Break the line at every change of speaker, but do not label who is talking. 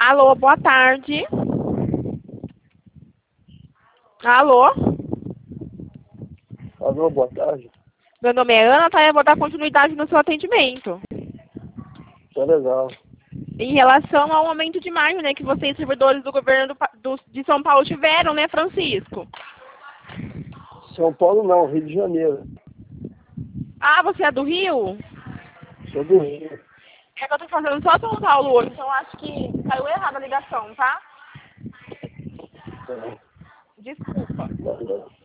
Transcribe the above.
Alô, boa tarde. Alô?
Alô, boa tarde.
Meu nome é Ana, tá? Eu vou dar continuidade no seu atendimento.
Tá legal.
Em relação ao aumento de maio, né, que vocês, servidores do governo de São Paulo, tiveram, né, Francisco?
São Paulo não, Rio de Janeiro.
Ah, você é do Rio?
Sou do Rio.
É que eu tô fazendo só São Paulo hoje, então acho que caiu errado a ligação, tá?
Tá.
Desculpa.
Tá legal.